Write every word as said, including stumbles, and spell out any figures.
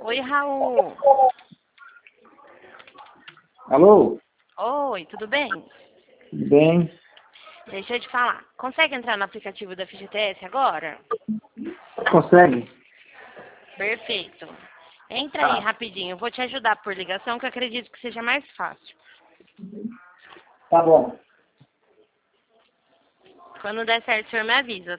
Oi, Raul. Alô? Oi, tudo bem? Tudo bem? Deixa eu te falar. Consegue entrar no aplicativo da F G T S agora? Consegue? Perfeito. Entra aí Tá. rapidinho. Eu vou te ajudar por ligação, que eu acredito que seja mais fácil. Tá bom. Quando der certo, o senhor me avisa,